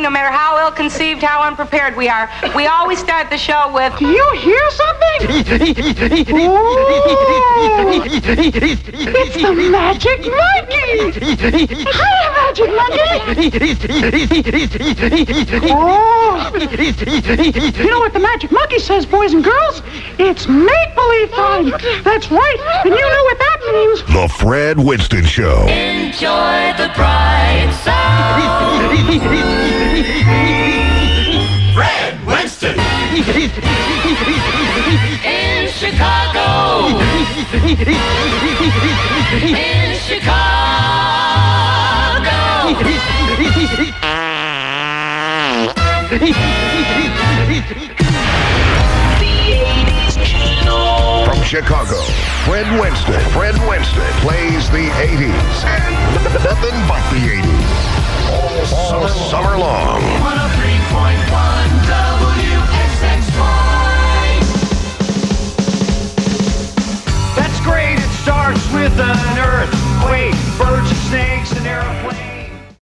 no matter how ill-conceived, how unprepared we are, we always start the show with, do you hear something? Oh, it's the Magic Monkey! Hi, Magic Monkey! Oh, you know what the Magic Monkey says, boys and girls? It's make-believe time. That's right, and you know what that means. The Fred Winston Show. Enjoy the bright sound. Fred Winston. In Chicago. In Chicago. From Chicago, Fred Winston plays the 80s and nothing but the 80s. All summer long. 103.1 WXXY. That's great. It starts with an earthquake, birds and snakes, and airplanes.